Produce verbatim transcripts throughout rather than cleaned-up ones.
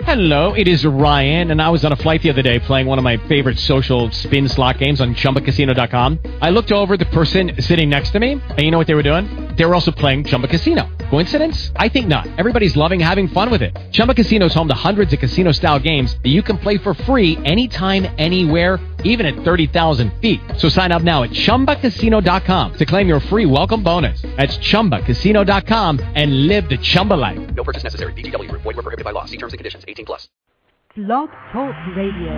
Hello, it is Ryan, and I was on a flight the other day playing one of my favorite social spin slot games on Chumba Casino dot com. I looked over at the person sitting next to me, and you know what they were doing? They were also playing Chumba Casino. Coincidence? I think not. Everybody's loving having fun with it. Chumba Casino is home to hundreds of casino-style games that you can play for free anytime, anywhere, even at thirty thousand feet. So sign up now at Chumba Casino dot com to claim your free welcome bonus. That's Chumba Casino dot com and live the Chumba life. No purchase necessary. V G W. Void where prohibited by law. See terms and conditions. eighteen plus. Blog Talk Radio.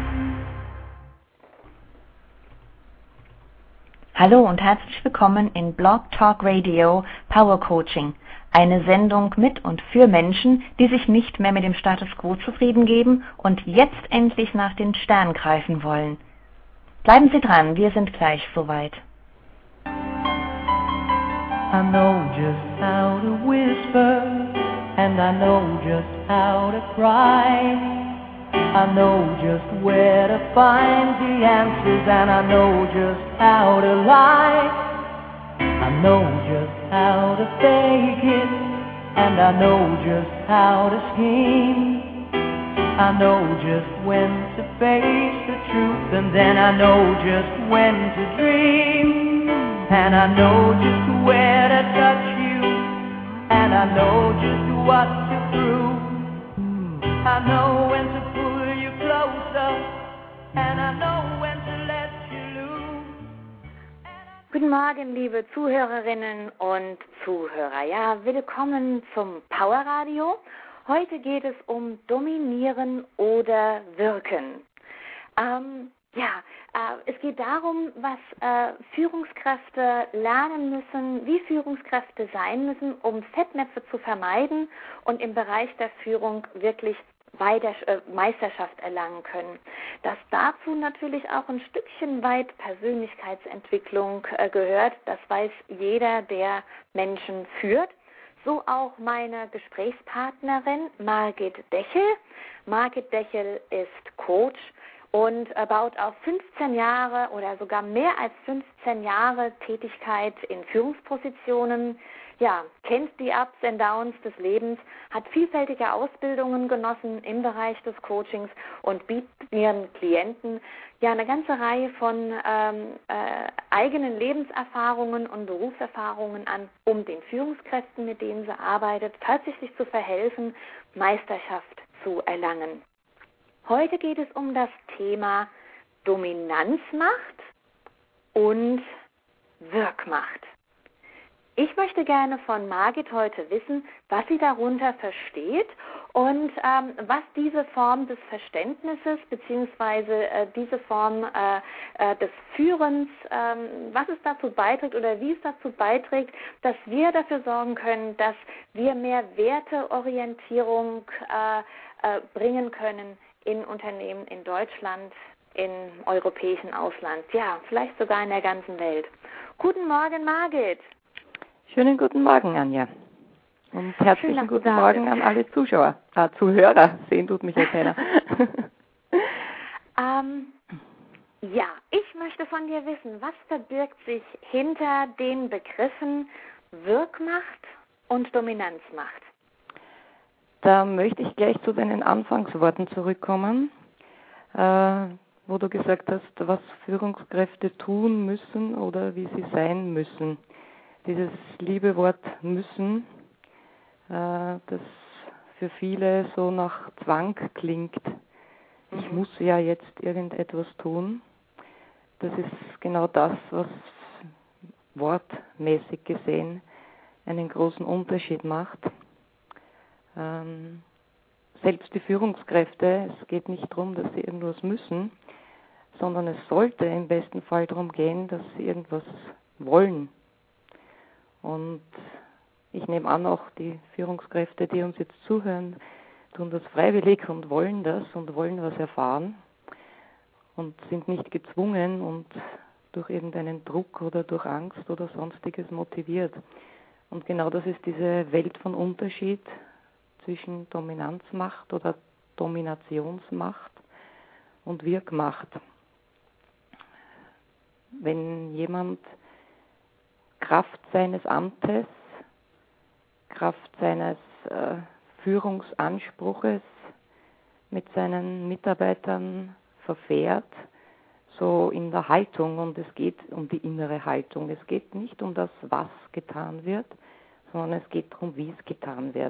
Hallo und herzlich willkommen in Blog Talk Radio Power Coaching. Eine Sendung mit und für Menschen, die sich nicht mehr mit dem Status Quo zufrieden geben und jetzt endlich nach den Sternen greifen wollen. Bleiben Sie dran, wir sind gleich soweit. I know just how to whisper, and I know just how to cry. I know just where to find the answers, and I know just how to lie. I know just how to fake it, and I know just how to scheme. I know just when to face the truth, and then I know just when to dream. And I know just where to touch you, and I know just what to prove. I know when to pull you closer, and I know when to let you loose. Guten Morgen, liebe Zuhörerinnen und Zuhörer. Ja, willkommen zum Powerradio. Heute geht es um Dominieren oder Wirken. Ähm, ja, äh, es geht darum, was äh, Führungskräfte lernen müssen, wie Führungskräfte sein müssen, um Fettnäpfe zu vermeiden und im Bereich der Führung wirklich weiter, äh, Meisterschaft erlangen können. Dass dazu natürlich auch ein Stückchen weit Persönlichkeitsentwicklung äh, gehört, das weiß jeder, der Menschen führt. So auch meine Gesprächspartnerin Margit Dechel. Margit Dechel ist Coach und baut auf fünfzehn Jahre oder sogar mehr als fünfzehn Jahre Tätigkeit in Führungspositionen. Ja, kennt die Ups and Downs des Lebens, hat vielfältige Ausbildungen genossen im Bereich des Coachings und bietet ihren Klienten ja eine ganze Reihe von ähm, äh, eigenen Lebenserfahrungen und Berufserfahrungen an, um den Führungskräften, mit denen sie arbeitet, tatsächlich zu verhelfen, Meisterschaft zu erlangen. Heute geht es um das Thema Dominanzmacht und Wirkmacht. Ich möchte gerne von Margit heute wissen, was sie darunter versteht und ähm, was diese Form des Verständnisses bzw. Äh, diese Form äh, äh, des Führens, ähm, was es dazu beiträgt oder wie es dazu beiträgt, dass wir dafür sorgen können, dass wir mehr Werteorientierung äh, äh, bringen können in Unternehmen in Deutschland, im europäischen Ausland, ja, vielleicht sogar in der ganzen Welt. Guten Morgen, Margit. Schönen guten Morgen, Anja. Und herzlichen Schön, guten Morgen an alle Zuschauer, äh, Zuhörer. Sehen tut mich ja keiner. ähm, ja, ich möchte von dir wissen, was verbirgt sich hinter den Begriffen Wirkmacht und Dominanzmacht? Da möchte ich gleich zu deinen Anfangsworten zurückkommen, äh, wo du gesagt hast, was Führungskräfte tun müssen oder wie sie sein müssen. Dieses liebe Wort müssen, äh, das für viele so nach Zwang klingt. Ich muss ja jetzt irgendetwas tun. Das ist genau das, was wortmäßig gesehen einen großen Unterschied macht. Ähm, selbst die Führungskräfte, es geht nicht darum, dass sie irgendwas müssen, sondern es sollte im besten Fall darum gehen, dass sie irgendwas wollen. Und ich nehme an, auch die Führungskräfte, die uns jetzt zuhören, tun das freiwillig und wollen das und wollen was erfahren und sind nicht gezwungen und durch irgendeinen Druck oder durch Angst oder sonstiges motiviert. Und genau das ist diese Welt von Unterschied zwischen Dominanzmacht oder Dominationsmacht und Wirkmacht. Wenn jemand Kraft seines Amtes, Kraft seines äh, Führungsanspruches mit seinen Mitarbeitern verfährt, so in der Haltung, und es geht um die innere Haltung. Es geht nicht um das, was getan wird, sondern es geht darum, wie es getan wird.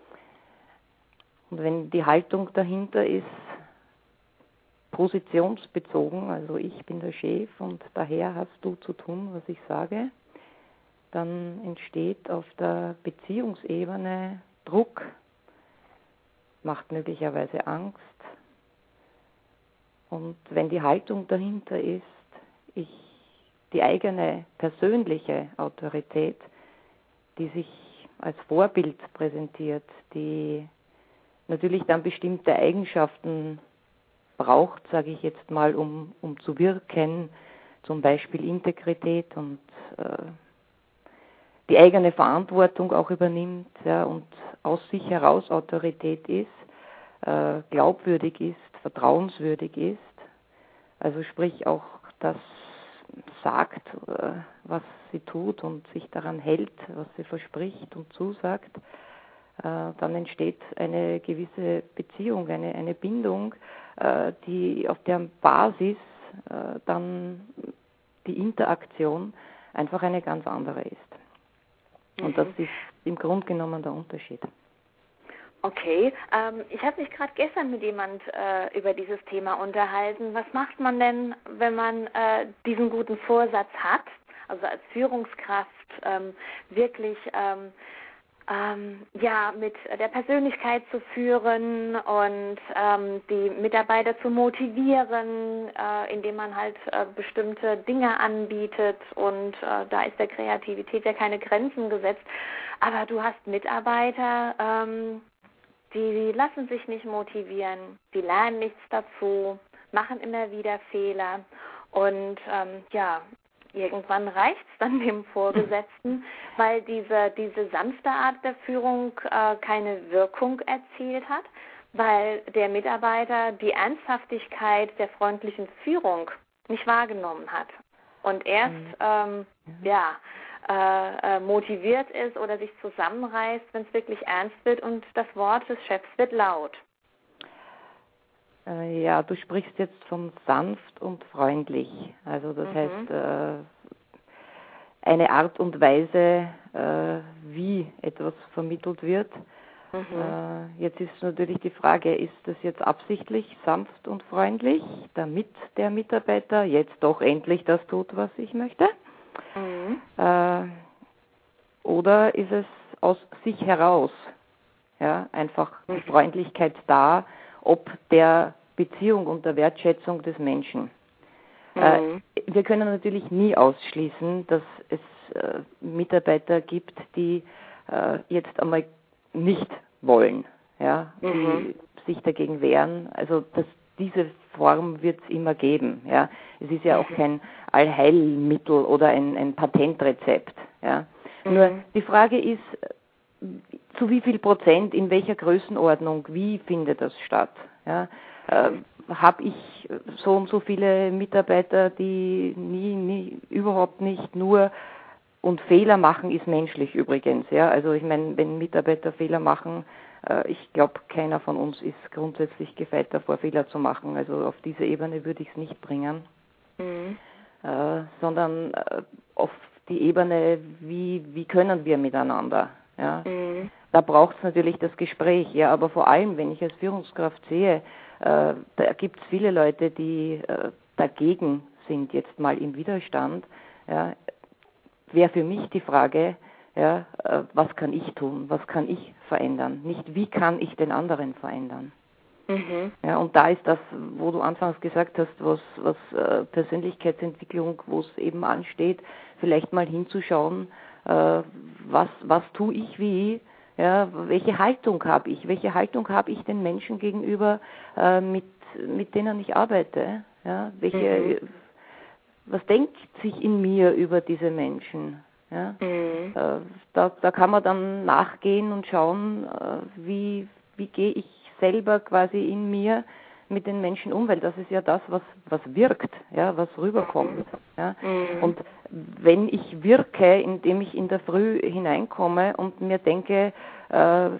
Und wenn die Haltung dahinter ist, positionsbezogen, also ich bin der Chef und daher hast du zu tun, was ich sage, dann entsteht auf der Beziehungsebene Druck, macht möglicherweise Angst. Und wenn die Haltung dahinter ist, ich die eigene persönliche Autorität, die sich als Vorbild präsentiert, die natürlich dann bestimmte Eigenschaften braucht, sage ich jetzt mal, um, um zu wirken, zum Beispiel Integrität und äh, die eigene Verantwortung auch übernimmt, ja, und aus sich heraus Autorität ist, äh, glaubwürdig ist, vertrauenswürdig ist, also sprich auch das sagt, äh, was sie tut und sich daran hält, was sie verspricht und zusagt, äh, dann entsteht eine gewisse Beziehung, eine, eine Bindung, äh, die auf deren Basis äh, dann die Interaktion einfach eine ganz andere ist. Und das ist im Grunde genommen der Unterschied. Okay, ähm, ich habe mich gerade gestern mit jemand äh, über dieses Thema unterhalten. Was macht man denn, wenn man äh, diesen guten Vorsatz hat, also als Führungskraft ähm, wirklich ähm, ähm, ja mit der Persönlichkeit zu führen und ähm, die Mitarbeiter zu motivieren, äh, indem man halt äh, bestimmte Dinge anbietet, und äh, da ist der Kreativität ja keine Grenzen gesetzt. Aber du hast Mitarbeiter, ähm, die, die lassen sich nicht motivieren, die lernen nichts dazu, machen immer wieder Fehler, und ähm, ja, irgendwann reicht es dann dem Vorgesetzten, weil diese, diese sanfte Art der Führung äh, keine Wirkung erzielt hat, weil der Mitarbeiter die Ernsthaftigkeit der freundlichen Führung nicht wahrgenommen hat und erst ähm, ja, äh, äh, motiviert ist oder sich zusammenreißt, wenn es wirklich ernst wird und das Wort des Chefs wird laut. Ja, du sprichst jetzt von sanft und freundlich. Also das mhm. heißt, äh, eine Art und Weise, äh, wie etwas vermittelt wird. Mhm. Äh, jetzt ist natürlich die Frage, ist das jetzt absichtlich sanft und freundlich, damit der Mitarbeiter jetzt doch endlich das tut, was ich möchte? Mhm. Äh, oder ist es aus sich heraus, ja, einfach mhm. die Freundlichkeit da, ob der Beziehung und der Wertschätzung des Menschen. Mhm. Äh, wir können natürlich nie ausschließen, dass es äh, Mitarbeiter gibt, die äh, jetzt einmal nicht wollen, ja, mhm. die sich dagegen wehren. Also das, diese Form wird es immer geben. Ja. Es ist ja auch kein Allheilmittel oder ein, ein Patentrezept. Ja. Mhm. Nur die Frage ist, zu wie viel Prozent, in welcher Größenordnung, wie findet das statt? Ja. Äh, habe ich so und so viele Mitarbeiter, die nie, nie, überhaupt nicht nur, und Fehler machen ist menschlich übrigens, ja, also ich meine, wenn Mitarbeiter Fehler machen, äh, ich glaube, keiner von uns ist grundsätzlich gefeit davor, Fehler zu machen, also auf diese Ebene würde ich es nicht bringen, mhm. äh, sondern äh, auf die Ebene, wie, wie können wir miteinander, ja. Mhm. Da braucht es natürlich das Gespräch, ja, aber vor allem, wenn ich als Führungskraft sehe, äh, da gibt es viele Leute, die äh, dagegen sind, jetzt mal im Widerstand, ja, wäre für mich die Frage, ja, äh, was kann ich tun, was kann ich verändern, nicht wie kann ich den anderen verändern. Mhm. Ja, und da ist das, wo du anfangs gesagt hast, was, was äh, Persönlichkeitsentwicklung, wo es eben ansteht, vielleicht mal hinzuschauen, äh, was, was tue ich wie, ja, welche Haltung habe ich? Welche Haltung habe ich den Menschen gegenüber, äh, mit, mit denen ich arbeite? Ja, welche, mhm. was denkt sich in mir über diese Menschen? Ja? Mhm. Äh, da, da kann man dann nachgehen und schauen, äh, wie, wie gehe ich selber quasi in mir mit den Menschen um, weil das ist ja das, was, was wirkt, ja, was rüberkommt. Ja. Mhm. Und wenn ich wirke, indem ich in der Früh hineinkomme und mir denke, äh,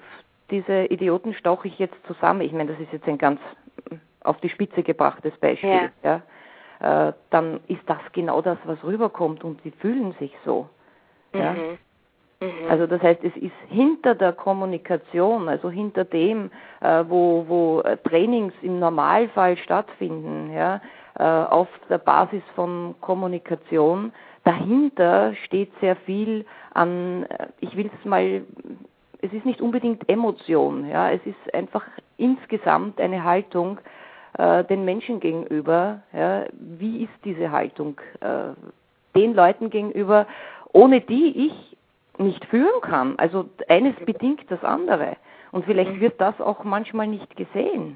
diese Idioten stauche ich jetzt zusammen, ich meine, das ist jetzt ein ganz auf die Spitze gebrachtes Beispiel, ja. Ja, äh, dann ist das genau das, was rüberkommt und sie fühlen sich so. Ja. Mhm. Mhm. Also das heißt, es ist hinter der Kommunikation, also hinter dem, äh, wo, wo Trainings im Normalfall stattfinden, ja, äh, auf der Basis von Kommunikation, dahinter steht sehr viel an, ich will es mal, es ist nicht unbedingt Emotion, ja, es ist einfach insgesamt eine Haltung äh, den Menschen gegenüber, ja, wie ist diese Haltung äh, den Leuten gegenüber, ohne die ich nicht führen kann. Also eines bedingt das andere. Und vielleicht wird das auch manchmal nicht gesehen.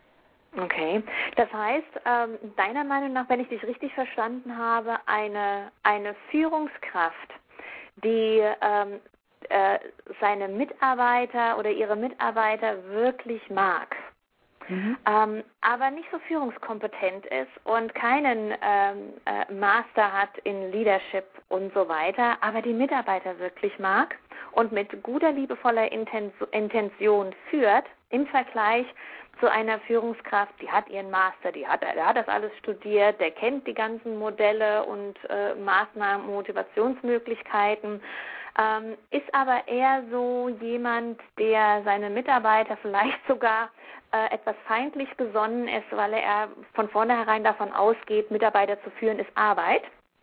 Okay. Das heißt, ähm, deiner Meinung nach, wenn ich dich richtig verstanden habe, eine, eine Führungskraft, die ähm, äh, seine Mitarbeiter oder ihre Mitarbeiter wirklich mag, Mhm. Ähm, aber nicht so führungskompetent ist und keinen ähm, äh, Master hat in Leadership und so weiter, aber die Mitarbeiter wirklich mag und mit guter, liebevoller Intens- Intention führt, im Vergleich zu einer Führungskraft, die hat ihren Master, die hat, der hat das alles studiert, der kennt die ganzen Modelle und äh, Maßnahmen, Motivationsmöglichkeiten, ähm, ist aber eher so jemand, der seine Mitarbeiter vielleicht sogar äh, etwas feindlich gesonnen ist, weil er von vornherein davon ausgeht, Mitarbeiter zu führen ist Arbeit.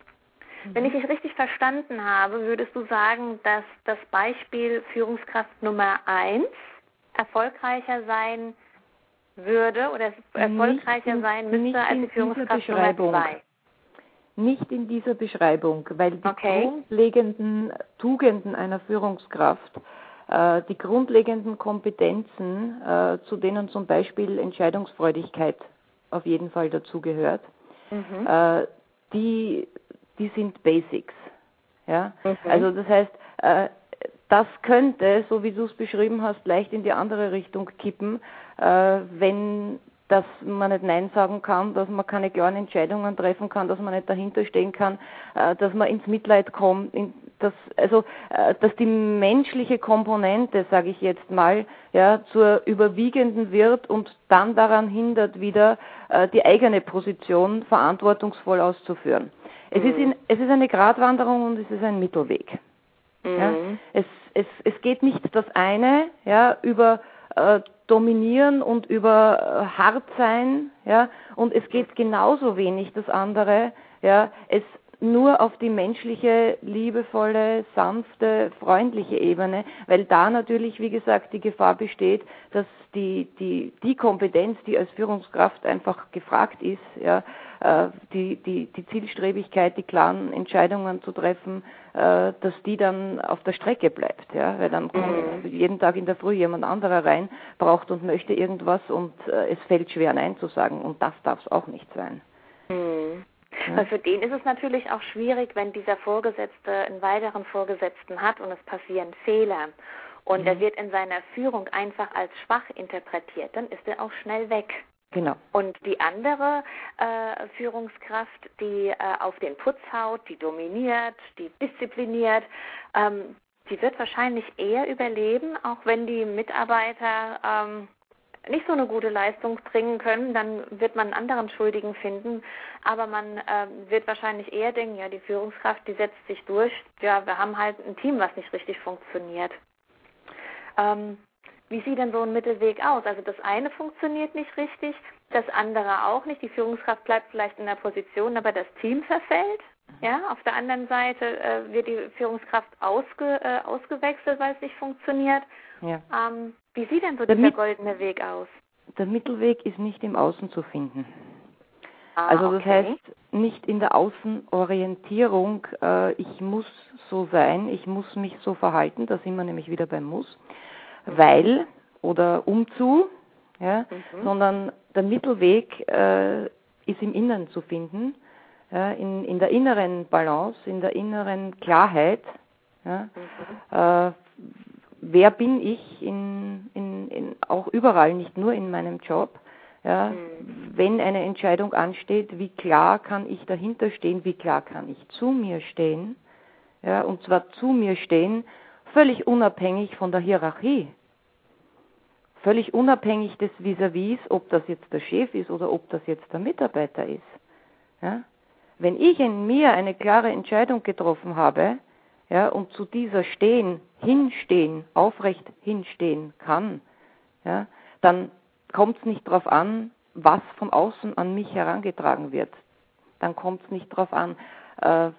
Mhm. Wenn ich dich richtig verstanden habe, würdest du sagen, dass das Beispiel Führungskraft Nummer eins erfolgreicher sein würde oder erfolgreicher in, sein müsste als die Führungskraft Nummer zwei? Nicht in dieser Beschreibung, weil die okay. grundlegenden Tugenden einer Führungskraft, äh, die grundlegenden Kompetenzen, äh, zu denen zum Beispiel Entscheidungsfreudigkeit auf jeden Fall dazugehört, mhm. äh, die, die sind Basics. Ja? Mhm. Also das heißt, äh, das könnte, so wie du es beschrieben hast, leicht in die andere Richtung kippen, äh, wenn dass man nicht Nein sagen kann, dass man keine klaren Entscheidungen treffen kann, dass man nicht dahinter stehen kann, äh, dass man ins Mitleid kommt, in, dass, also, äh, dass die menschliche Komponente, sage ich jetzt mal, ja, zur überwiegenden wird und dann daran hindert, wieder äh, die eigene Position verantwortungsvoll auszuführen. Es, mhm. ist in, es ist eine Gratwanderung und es ist ein Mittelweg. Mhm. Ja? Es, es, es geht nicht das eine, ja, über äh, dominieren und über äh, hart sein, ja, und es geht genauso wenig das andere, ja, es nur auf die menschliche, liebevolle, sanfte, freundliche Ebene, weil da natürlich, wie gesagt, die Gefahr besteht, dass die, die, die Kompetenz, die als Führungskraft einfach gefragt ist, ja, die, die, die Zielstrebigkeit, die klaren Entscheidungen zu treffen, dass die dann auf der Strecke bleibt, ja, weil dann kommt jeden Tag in der Früh jemand anderer rein, braucht und möchte irgendwas und es fällt schwer Nein zu sagen und das darf es auch nicht sein. Mhm. Ja. Weil für den ist es natürlich auch schwierig, wenn dieser Vorgesetzte einen weiteren Vorgesetzten hat und es passieren Fehler und mhm. er wird in seiner Führung einfach als schwach interpretiert, dann ist er auch schnell weg. Genau. Und die andere äh, Führungskraft, die äh, auf den Putz haut, die dominiert, die diszipliniert, ähm, die wird wahrscheinlich eher überleben, auch wenn die Mitarbeiter ähm, nicht so eine gute Leistung bringen können, dann wird man einen anderen Schuldigen finden, aber man äh, wird wahrscheinlich eher denken, ja, die Führungskraft, die setzt sich durch, ja, wir haben halt ein Team, was nicht richtig funktioniert. Ähm, Wie sieht denn so ein Mittelweg aus? Also das eine funktioniert nicht richtig, das andere auch nicht. Die Führungskraft bleibt vielleicht in der Position, aber das Team verfällt. Ja, auf der anderen Seite äh, wird die Führungskraft ausge, äh, ausgewechselt, weil es nicht funktioniert. Ja. Ähm, wie sieht denn so der dieser Mit- goldene Weg aus? Der Mittelweg ist nicht im Außen zu finden. Ah, also das okay. heißt, nicht in der Außenorientierung, äh, ich muss so sein, ich muss mich so verhalten, da sind wir nämlich wieder beim Muss. Weil oder umzu, ja, mhm. sondern der Mittelweg äh, ist im Inneren zu finden, ja, in, in der inneren Balance, in der inneren Klarheit. Ja, mhm. äh, wer bin ich in, in, in, auch überall, nicht nur in meinem Job. Ja, mhm. Wenn eine Entscheidung ansteht, wie klar kann ich dahinter stehen, wie klar kann ich zu mir stehen, ja, und zwar zu mir stehen, völlig unabhängig von der Hierarchie. völlig unabhängig des Vis-à-vis, ob das jetzt der Chef ist oder ob das jetzt der Mitarbeiter ist. Ja? Wenn ich in mir eine klare Entscheidung getroffen habe, ja, und zu dieser stehen, hinstehen, aufrecht hinstehen kann, ja, dann kommt es nicht darauf an, was von außen an mich herangetragen wird. Dann kommt es nicht darauf an, äh,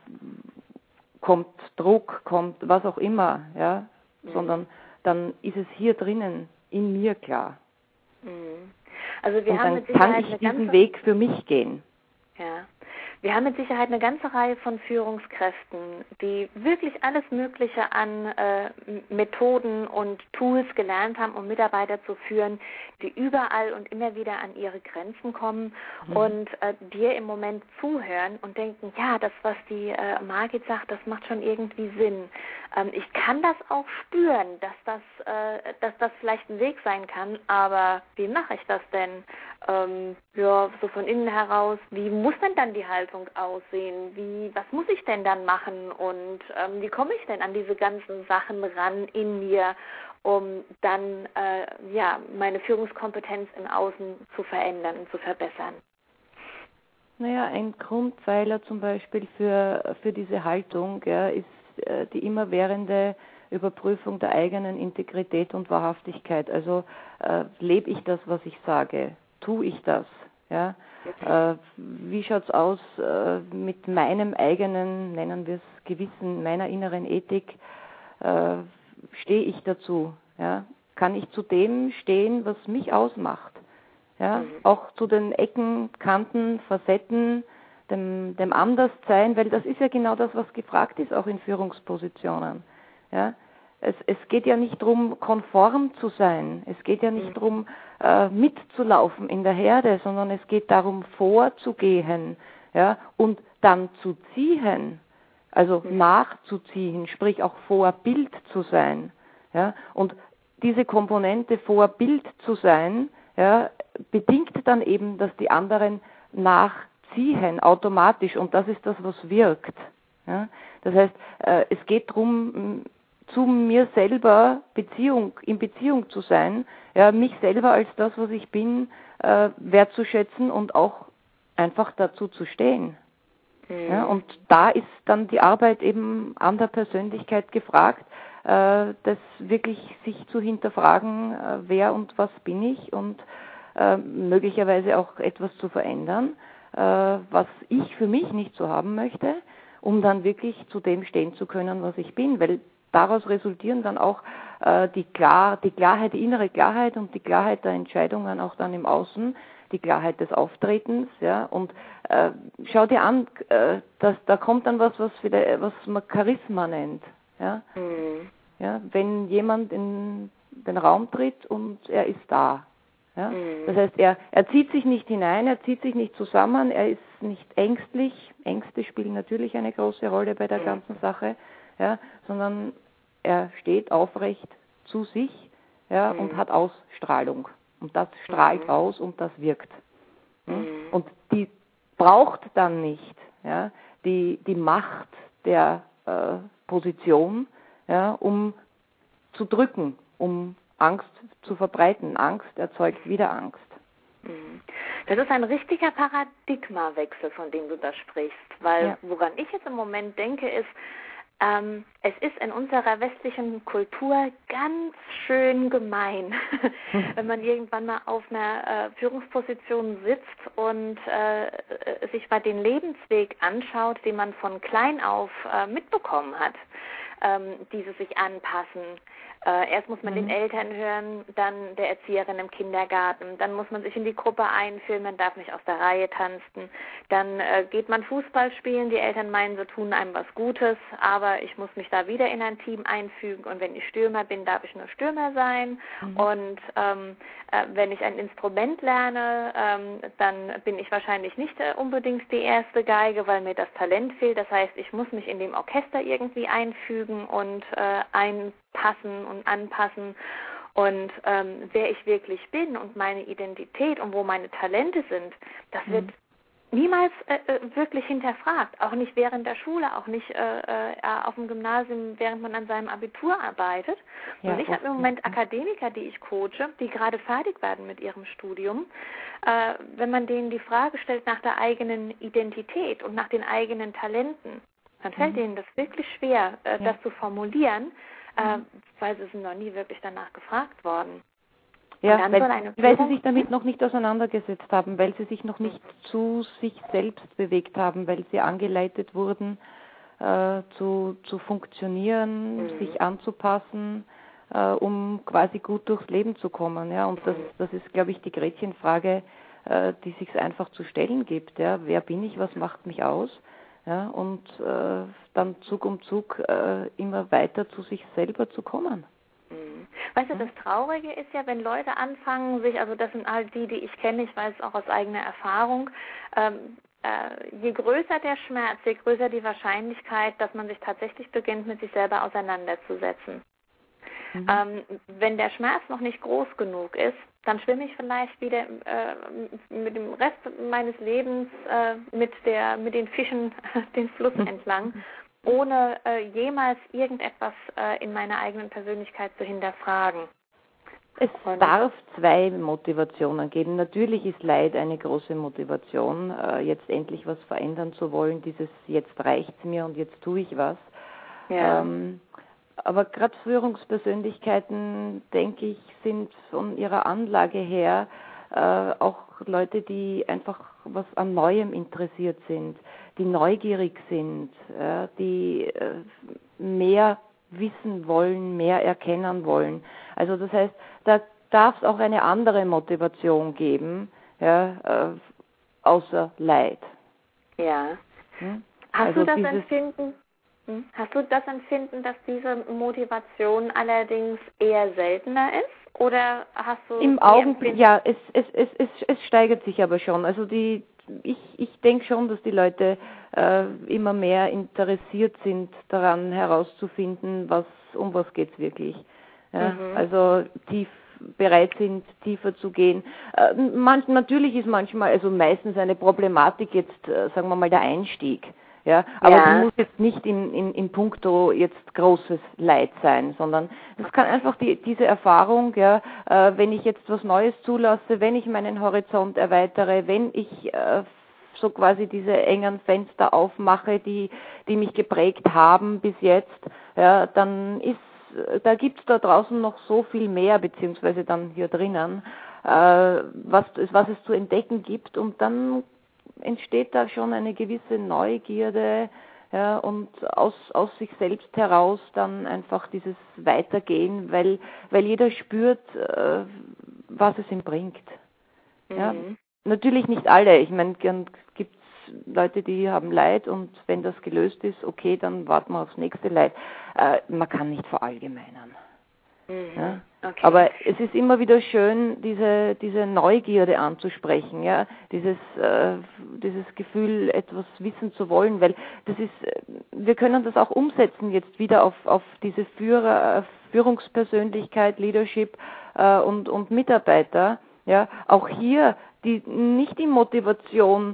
kommt Druck, kommt was auch immer, ja, mhm. sondern dann ist es hier drinnen in mir klar. Mhm. Also wir und haben dann mit Sicherheit kann ich eine diesen ganze... Weg für mich gehen. Ja. Wir haben mit Sicherheit eine ganze Reihe von Führungskräften, die wirklich alles Mögliche an äh, Methoden und Tools gelernt haben, um Mitarbeiter zu führen, die überall und immer wieder an ihre Grenzen kommen mhm. und äh, dir im Moment zuhören und denken, ja, das, was die äh, Margit sagt, das macht schon irgendwie Sinn. Ähm, ich kann das auch spüren, dass das, äh, dass das vielleicht ein Weg sein kann, aber wie mache ich das denn? Ähm, ja, so von innen heraus, wie muss denn dann die Haltung aussehen? Wie, was muss ich denn dann machen? Und ähm, wie komme ich denn an diese ganzen Sachen ran in mir, um dann äh, ja meine Führungskompetenz im Außen zu verändern und zu verbessern? Naja, ein Grundpfeiler zum Beispiel für, für diese Haltung ja, ist äh, die immerwährende Überprüfung der eigenen Integrität und Wahrhaftigkeit. Also äh, lebe ich das, was ich sage? Tue ich das? Ja? Äh, wie schaut es aus äh, mit meinem eigenen, nennen wir es Gewissen, meiner inneren Ethik? Äh, stehe ich dazu? Ja? Kann ich zu dem stehen, was mich ausmacht? Ja? Mhm. Auch zu den Ecken, Kanten, Facetten, dem, dem Anderssein, weil das ist ja genau das, was gefragt ist, auch in Führungspositionen. Ja? Es, es geht ja nicht darum, konform zu sein. Es geht ja nicht darum, äh, mitzulaufen in der Herde, sondern es geht darum, vorzugehen, ja, und dann zu ziehen, also nachzuziehen, sprich auch Vorbild zu sein. Ja, und diese Komponente Vorbild zu sein, ja, bedingt dann eben, dass die anderen nachziehen automatisch, und das ist das, was wirkt. Ja. Das heißt, äh, es geht darum, zu mir selber Beziehung, in Beziehung zu sein, ja, mich selber als das, was ich bin, äh, wertzuschätzen und auch einfach dazu zu stehen. Mhm. Ja, und da ist dann die Arbeit eben an der Persönlichkeit gefragt, äh, das wirklich sich zu hinterfragen, äh, wer und was bin ich, und äh, möglicherweise auch etwas zu verändern, äh, was ich für mich nicht so haben möchte, um dann wirklich zu dem stehen zu können, was ich bin, weil daraus resultieren dann auch äh, die, Klar, die Klarheit, die innere Klarheit und die Klarheit der Entscheidungen auch dann im Außen, die Klarheit des Auftretens, ja, und äh, schau dir an, äh, dass, da kommt dann was, was, wieder, was man Charisma nennt, ja. Mhm. Ja, wenn jemand in den Raum tritt und er ist da, ja, mhm. das heißt, er, er zieht sich nicht hinein, er zieht sich nicht zusammen, er ist nicht ängstlich, Ängste spielen natürlich eine große Rolle bei der mhm. ganzen Sache, ja, sondern er steht aufrecht zu sich, ja, mhm. und hat Ausstrahlung. Und das strahlt mhm. aus und das wirkt. Mhm. Und die braucht dann nicht ja, die, die Macht der äh, Position, ja, um zu drücken, um Angst zu verbreiten. Angst erzeugt wieder Angst. Das ist ein richtiger Paradigmawechsel, von dem du da sprichst. Weil ja. woran ich jetzt im Moment denke, ist, Ähm, es ist in unserer westlichen Kultur ganz schön gemein, wenn man irgendwann mal auf einer äh, Führungsposition sitzt und äh, sich mal den Lebensweg anschaut, den man von klein auf äh, mitbekommen hat, ähm, diese sich anpassen. Äh, erst muss man mhm. den Eltern hören, dann der Erzieherin im Kindergarten, dann muss man sich in die Gruppe einführen, man darf nicht aus der Reihe tanzen, dann äh, geht man Fußball spielen, die Eltern meinen, sie tun einem was Gutes, aber ich muss mich da wieder in ein Team einfügen, und wenn ich Stürmer bin, darf ich nur Stürmer sein, mhm. und ähm, äh, wenn ich ein Instrument lerne, ähm, dann bin ich wahrscheinlich nicht äh, unbedingt die erste Geige, weil mir das Talent fehlt, das heißt, ich muss mich in dem Orchester irgendwie einfügen und äh, einpassen und anpassen, und ähm, wer ich wirklich bin und meine Identität und wo meine Talente sind, das mhm. wird niemals äh, wirklich hinterfragt, auch nicht während der Schule, auch nicht äh, äh, auf dem Gymnasium, während man an seinem Abitur arbeitet. Ja, und ich habe im Moment Akademiker, die ich coache, die gerade fertig werden mit ihrem Studium. Äh, wenn man denen die Frage stellt nach der eigenen Identität und nach den eigenen Talenten, dann fällt mhm. ihnen das wirklich schwer, äh, ja. das zu formulieren, äh, mhm. weil sie sind noch nie wirklich danach gefragt worden. Ja, weil, weil sie sich damit noch nicht auseinandergesetzt haben, weil sie sich noch nicht zu sich selbst bewegt haben, weil sie angeleitet wurden, äh, zu, zu funktionieren, mhm. sich anzupassen, äh, um quasi gut durchs Leben zu kommen. Ja, und das, das ist, glaube ich, die Gretchenfrage, äh, die sich einfach zu stellen gibt. Ja, wer bin ich, was macht mich aus? Ja, und äh, dann Zug um Zug äh, immer weiter zu sich selber zu kommen. Weißt du, das Traurige ist ja, wenn Leute anfangen, sich, also das sind halt die, die ich kenne, ich weiß auch aus eigener Erfahrung, ähm, äh, je größer der Schmerz, je größer die Wahrscheinlichkeit, dass man sich tatsächlich beginnt, mit sich selber auseinanderzusetzen. Mhm. Ähm, wenn der Schmerz noch nicht groß genug ist, dann schwimme ich vielleicht wieder äh, mit dem Rest meines Lebens äh, mit, der, mit den Fischen den Fluss entlang, ohne äh, jemals irgendetwas äh, in meiner eigenen Persönlichkeit zu hinterfragen. Es Und darf zwei Motivationen geben. Natürlich ist Leid eine große Motivation, äh, jetzt endlich was verändern zu wollen, dieses jetzt reicht's mir und jetzt tue ich was. Ja. Ähm, aber gerade Führungspersönlichkeiten, denke ich, sind von ihrer Anlage her äh, auch Leute, die einfach was an Neuem interessiert sind, die neugierig sind, ja, die äh, mehr wissen wollen, mehr erkennen wollen. Also das heißt, da darf es auch eine andere Motivation geben, ja, äh, außer Leid. Ja. Hm? Hast also du das Empfinden? Hm? Hast du das Empfinden, dass diese Motivation allerdings eher seltener ist? Oder hast du im Augenblick, ja, es, es, es, es, es steigert sich aber schon. Also die, ich, ich denke schon, dass die Leute äh, immer mehr interessiert sind, daran herauszufinden, was, um was geht's wirklich. Ja, mhm. Also tief bereit sind, tiefer zu gehen. Äh, man, natürlich ist manchmal, also meistens eine Problematik jetzt, äh, sagen wir mal, der Einstieg. Ja, aber ja. die muss jetzt nicht in, in, in puncto jetzt großes Leid sein, sondern es kann einfach die, diese Erfahrung, ja, äh, wenn ich jetzt was Neues zulasse, wenn ich meinen Horizont erweitere, wenn ich äh, so quasi diese engen Fenster aufmache, die, die mich geprägt haben bis jetzt, ja, dann ist, da gibt's da draußen noch so viel mehr, beziehungsweise dann hier drinnen, äh, was, was es zu entdecken gibt, und dann entsteht da schon eine gewisse Neugierde, ja, und aus, aus sich selbst heraus dann einfach dieses Weitergehen, weil, weil jeder spürt, äh, was es ihm bringt. Mhm. Ja. Natürlich nicht alle. Ich meine, gern gibt's Leute, die haben Leid, und wenn das gelöst ist, okay, dann warten wir aufs nächste Leid. Äh, man kann nicht verallgemeinern. Mhm. Ja. Okay. Aber es ist immer wieder schön, diese diese Neugierde anzusprechen, ja, dieses äh, dieses Gefühl, etwas wissen zu wollen, weil das ist, wir können das auch umsetzen jetzt wieder auf auf diese Führer, Führungspersönlichkeit, Leadership äh, und und Mitarbeiter, ja, auch hier die nicht die Motivation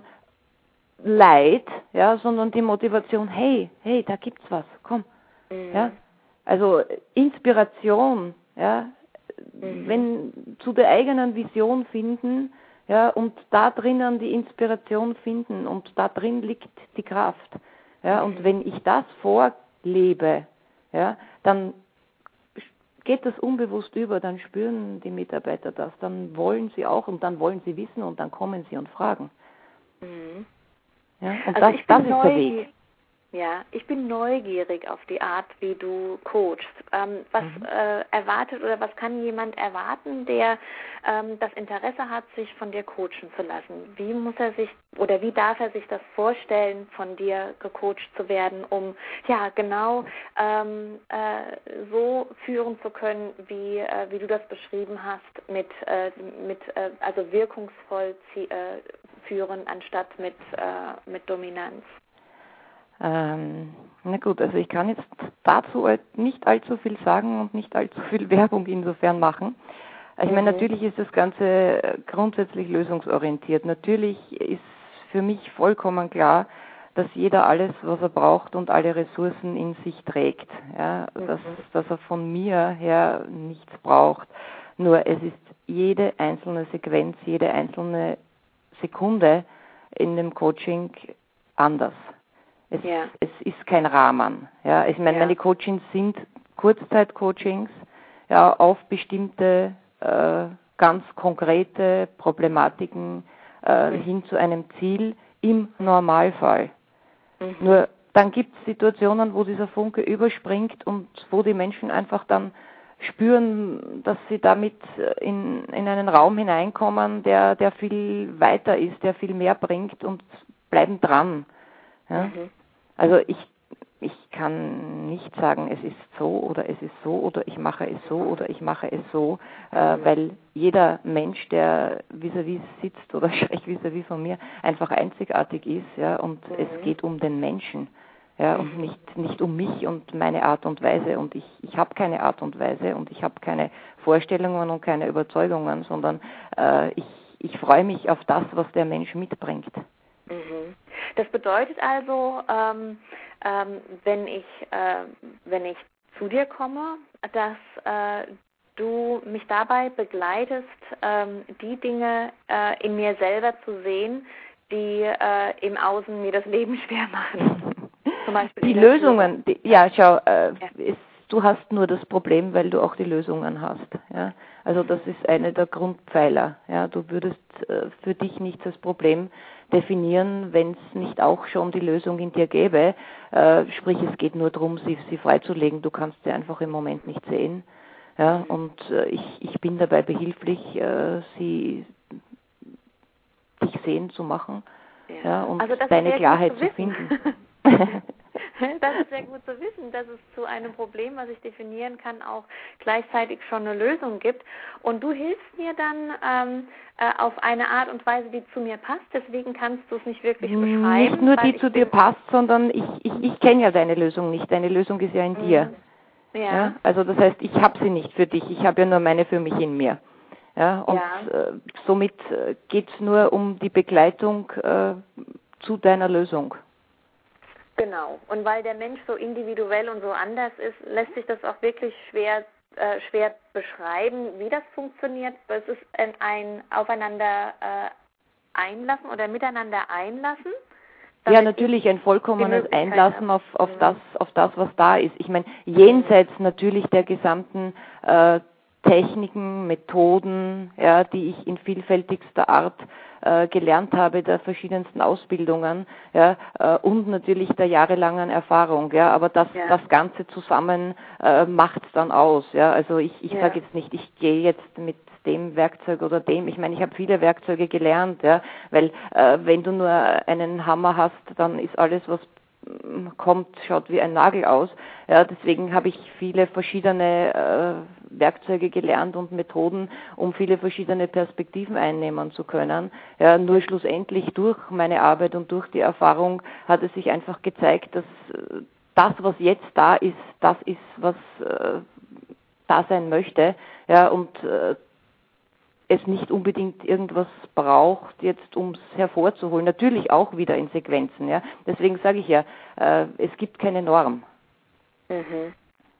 Leid, ja, sondern die Motivation, hey, hey, da gibt's was, komm, mhm. ja, also Inspiration, ja. Mhm. Wenn zu der eigenen Vision finden, ja, und da drinnen die Inspiration finden, und da drin liegt die Kraft, ja, mhm. und wenn ich das vorlebe, ja, dann geht das unbewusst über, dann spüren die Mitarbeiter das, dann wollen sie auch, und dann wollen sie wissen, und dann kommen sie und fragen. Mhm. Ja, und also das, das ist der Weg. Ja, ich bin neugierig auf die Art, wie du coachst. Ähm, was mhm. äh, erwartet oder was kann jemand erwarten, der ähm, das Interesse hat, sich von dir coachen zu lassen? Wie muss er sich oder wie darf er sich das vorstellen, von dir gecoacht zu werden, um ja genau ähm, äh, so führen zu können, wie äh, wie du das beschrieben hast, mit äh, mit äh, also wirkungsvoll zie- äh, führen anstatt mit äh, mit Dominanz? Ähm, na gut, also ich kann jetzt dazu nicht allzu viel sagen und nicht allzu viel Werbung insofern machen. Ich meine, natürlich ist das Ganze grundsätzlich lösungsorientiert. Natürlich ist für mich vollkommen klar, dass jeder alles, was er braucht und alle Ressourcen in sich trägt. Ja, mhm. dass, dass er von mir her nichts braucht. Nur es ist jede einzelne Sequenz, jede einzelne Sekunde in dem Coaching anders. Es, ja. es ist kein Rahmen. Ja, ich meine, ja. meine Coachings sind Kurzzeitcoachings, ja, auf bestimmte äh, ganz konkrete Problematiken äh, mhm. hin zu einem Ziel im Normalfall. Mhm. Nur dann gibt es Situationen, wo dieser Funke überspringt und wo die Menschen einfach dann spüren, dass sie damit in, in einen Raum hineinkommen, der, der viel weiter ist, der viel mehr bringt und bleiben dran. Ja? Mhm. Also ich, ich kann nicht sagen, es ist so oder es ist so oder ich mache es so oder ich mache es so, äh, weil jeder Mensch, der vis-à-vis sitzt oder schräg vis-à-vis von mir, einfach einzigartig ist, ja, und mhm. es geht um den Menschen. Ja, und nicht, nicht um mich und meine Art und Weise. Und ich, ich habe keine Art und Weise und ich habe keine Vorstellungen und keine Überzeugungen, sondern äh, ich, ich freue mich auf das, was der Mensch mitbringt. Mhm. Das bedeutet also, ähm, ähm, wenn ich, äh, wenn ich zu dir komme, dass äh, du mich dabei begleitest, ähm, die Dinge äh, in mir selber zu sehen, die äh, im Außen mir das Leben schwer machen. Zum Beispiel die Lösungen, die, ja, schau, äh, ja. Ist, du hast nur das Problem, weil du auch die Lösungen hast. Ja? Also das ist eine der Grundpfeiler. Ja? Du würdest äh, für dich nicht das Problem definieren, wenn es nicht auch schon die Lösung in dir gäbe. Äh, sprich, es geht nur darum, sie, sie freizulegen. Du kannst sie einfach im Moment nicht sehen. Ja? Und äh, ich, ich bin dabei behilflich, äh, sie dich sehen zu machen, ja. Ja, und also deine Klarheit zu, zu finden. Das ist sehr gut zu wissen, dass es zu einem Problem, was ich definieren kann, auch gleichzeitig schon eine Lösung gibt. Und du hilfst mir dann ähm, äh, auf eine Art und Weise, die zu mir passt. Deswegen kannst du es nicht wirklich beschreiben. Nicht nur die zu dir passt, sondern ich, ich, ich kenne ja deine Lösung nicht. Deine Lösung ist ja in mhm. dir. Ja. Ja. Also das heißt, ich habe sie nicht für dich. Ich habe ja nur meine für mich in mir. Ja. Und ja. Äh, somit äh, geht es nur um die Begleitung äh, zu deiner Lösung. Genau. Und weil der Mensch so individuell und so anders ist, lässt sich das auch wirklich schwer, äh, schwer beschreiben, wie das funktioniert. Es ist ein, ein Aufeinander äh, einlassen oder miteinander einlassen. Ja, natürlich ein vollkommenes Einlassen auf, auf, das, auf das, was da ist. Ich meine, jenseits natürlich der gesamten äh, Techniken, Methoden, ja, die ich in vielfältigster Art äh, gelernt habe, der verschiedensten Ausbildungen, ja, äh, und natürlich der jahrelangen Erfahrung, ja, aber das, ja. das Ganze zusammen äh, macht dann aus, ja, also ich, ich ja. sage jetzt nicht, ich gehe jetzt mit dem Werkzeug oder dem, ich meine, ich habe viele Werkzeuge gelernt, ja, weil äh, wenn du nur einen Hammer hast, dann ist alles, was kommt, schaut wie ein Nagel aus. Ja, deswegen habe ich viele verschiedene äh, Werkzeuge gelernt und Methoden, um viele verschiedene Perspektiven einnehmen zu können. Ja, nur schlussendlich durch meine Arbeit und durch die Erfahrung hat es sich einfach gezeigt, dass äh, das, was jetzt da ist, das ist, was äh, da sein möchte. Ja, und äh, es nicht unbedingt irgendwas braucht, jetzt um es hervorzuholen. Natürlich auch wieder in Sequenzen. Ja. Deswegen sage ich ja, äh, es gibt keine Norm. Mhm.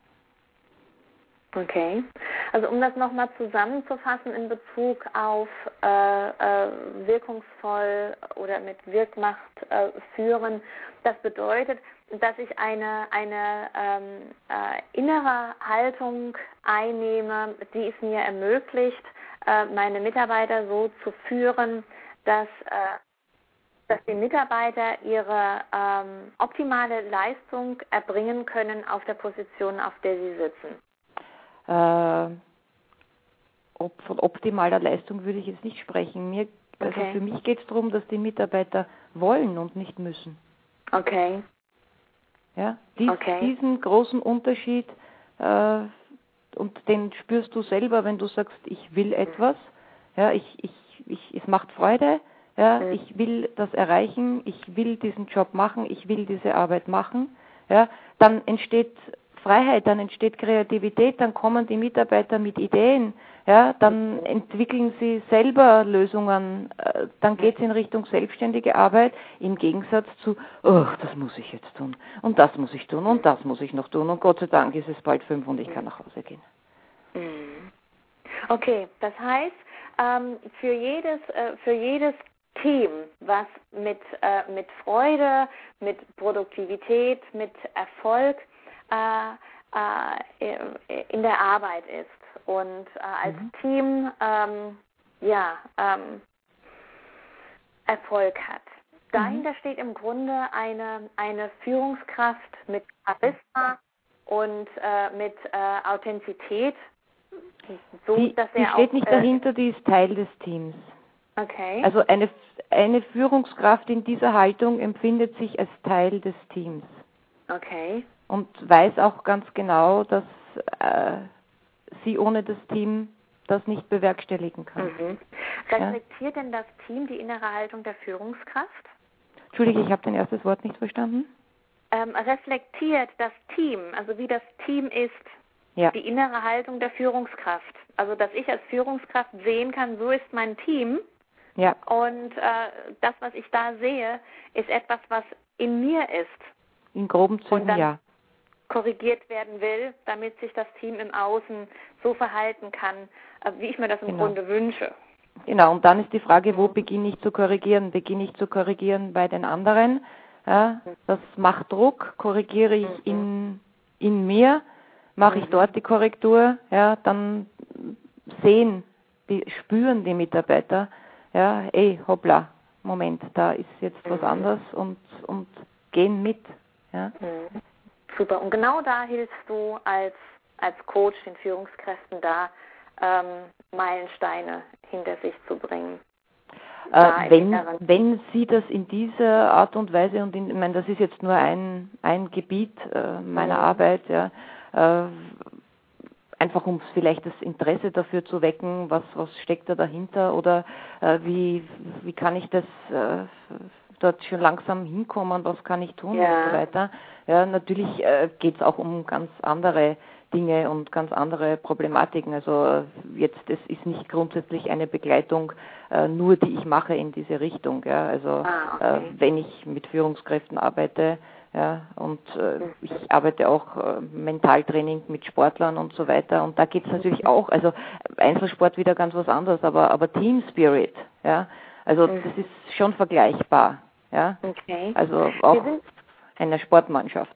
Okay. Also um das nochmal zusammenzufassen in Bezug auf äh, äh, wirkungsvoll oder mit Wirkmacht äh, führen, das bedeutet, dass ich eine, eine ähm, äh, innere Haltung einnehme, die es mir ermöglicht, meine Mitarbeiter so zu führen, dass, äh, dass die Mitarbeiter ihre ähm, optimale Leistung erbringen können auf der Position, auf der sie sitzen. Äh, ob, von optimaler Leistung würde ich jetzt nicht sprechen. Mir, also okay. Für mich geht es darum, dass die Mitarbeiter wollen und nicht müssen. Okay. Ja, dies, okay. Diesen großen Unterschied äh, und den spürst du selber, wenn du sagst, ich will etwas, ja, ich, ich, ich, es macht Freude, ja, mhm. ich will das erreichen, ich will diesen Job machen, ich will diese Arbeit machen, ja, dann entsteht Freiheit, dann entsteht Kreativität, dann kommen die Mitarbeiter mit Ideen, ja, dann entwickeln sie selber Lösungen, äh, dann geht es in Richtung selbstständige Arbeit, im Gegensatz zu, oh, das muss ich jetzt tun und das muss ich tun und das muss ich noch tun und Gott sei Dank ist es bald fünf und ich kann nach Hause gehen. Okay, das heißt, ähm, für jedes, äh, für jedes Team, was mit, äh, mit Freude, mit Produktivität, mit Erfolg äh, äh, in der Arbeit ist und äh, als mhm. Team ähm, ja, ähm, Erfolg hat. Dahinter mhm. steht im Grunde eine, eine Führungskraft mit Charisma und äh, mit äh, Authentizität. So, die, dass die er steht auch, nicht äh, dahinter, die ist Teil des Teams. Okay. Also eine, eine Führungskraft in dieser Haltung empfindet sich als Teil des Teams. Okay. Und weiß auch ganz genau, dass äh, sie ohne das Team das nicht bewerkstelligen kann. Mhm. Reflektiert ja? denn das Team die innere Haltung der Führungskraft? Entschuldige, ich habe dein erstes Wort nicht verstanden. Ähm, reflektiert das Team, also wie das Team ist, ja. die innere Haltung der Führungskraft. Also dass ich als Führungskraft sehen kann, so ist mein Team. Ja. Und äh, das, was ich da sehe, ist etwas, was in mir ist. In groben Zügen, und dann ja. korrigiert werden will, damit sich das Team im Außen so verhalten kann, äh, wie ich mir das im genau. Grunde wünsche. Genau, und dann ist die Frage, wo beginne ich zu korrigieren? Beginne ich zu korrigieren bei den anderen? Ja, das macht Druck. Korrigiere ich mhm. in, in mir? Mache ich dort die Korrektur? Ja, dann sehen, die, spüren die Mitarbeiter, ja, ey, hoppla, Moment, da ist jetzt was anderes und, und gehen mit. Ja. Mhm. Super, und genau da hilfst du als, als Coach den Führungskräften da, ähm, Meilensteine hinter sich zu bringen. Äh, wenn, wenn sie das in dieser Art und Weise, und in, ich meine, das ist jetzt nur ein, ein Gebiet äh, meiner mhm. Arbeit, ja, äh, einfach um vielleicht das Interesse dafür zu wecken, was, was steckt da dahinter oder äh, wie, wie kann ich das äh, dort schon langsam hinkommen, was kann ich tun ja. und so weiter. Ja, natürlich äh, geht es auch um ganz andere Dinge und ganz andere Problematiken. Also jetzt, es ist nicht grundsätzlich eine Begleitung äh, nur, die ich mache in diese Richtung. Ja. Also ah, okay. äh, wenn ich mit Führungskräften arbeite, ja, und äh, ich arbeite auch äh, Mentaltraining mit Sportlern und so weiter. Und da geht es natürlich auch, also Einzelsport wieder ganz was anderes, aber aber Team Spirit, ja, also das ist schon vergleichbar, ja. Okay. Also auch eine Sportmannschaft.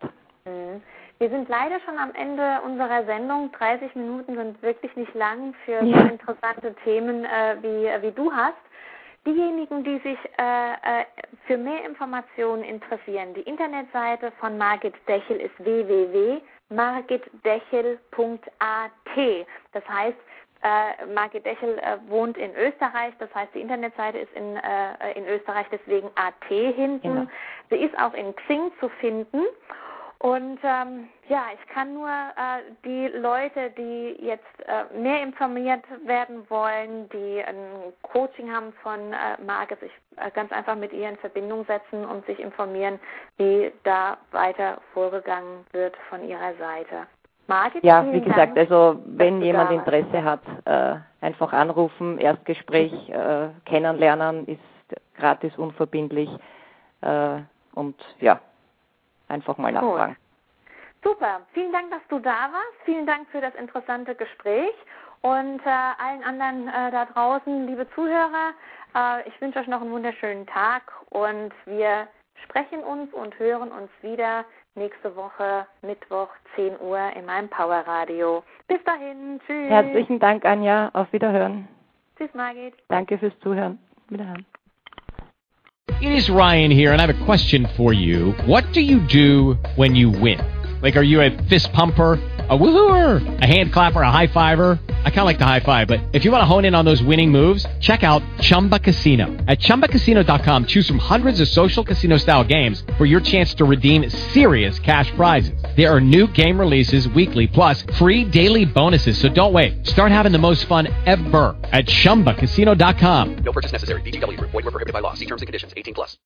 Wir sind leider schon am Ende unserer Sendung. dreißig Minuten sind wirklich nicht lang für ja. so interessante Themen, äh, wie, wie du hast. Diejenigen, die sich äh, äh, für mehr Informationen interessieren, die Internetseite von Margit Dechel ist w w w punkt margit dechel punkt a t. Das heißt, äh, Margit Dechel äh, wohnt in Österreich, das heißt, die Internetseite ist in, äh, in Österreich, deswegen A T hinten. Genau. Sie ist auch in Xing zu finden. Und ähm, ja, ich kann nur äh, die Leute, die jetzt äh, mehr informiert werden wollen, die ein Coaching haben von äh, Margit, sich äh, ganz einfach mit ihr in Verbindung setzen und sich informieren, wie da weiter vorgegangen wird von ihrer Seite. Margit, ja, wie gesagt, Dank, also wenn jemand Interesse hat, äh, einfach anrufen, Erstgespräch, äh, kennenlernen, ist gratis, unverbindlich äh, und ja. Einfach mal nachfragen. Gut. Super. Vielen Dank, dass du da warst. Vielen Dank für das interessante Gespräch. Und äh, allen anderen äh, da draußen, liebe Zuhörer, äh, ich wünsche euch noch einen wunderschönen Tag. Und wir sprechen uns und hören uns wieder nächste Woche, Mittwoch, zehn Uhr in meinem Powerradio. Bis dahin. Tschüss. Herzlichen Dank, Anja. Auf Wiederhören. Tschüss, Margit. Danke fürs Zuhören. Wiederhören. It is Ryan here, and I have a question for you. What do you do when you win? Like, are you a fist pumper, a woohooer, a hand clapper, a high fiver? I kind of like the high five, but if you want to hone in on those winning moves, check out Chumba Casino. At Chumba Casino dot com, choose from hundreds of social casino-style games for your chance to redeem serious cash prizes. There are new game releases weekly, plus free daily bonuses, so don't wait. Start having the most fun ever at Chumba Casino dot com. No purchase necessary. V G W. Void where prohibited by law. See terms and conditions. eighteen plus.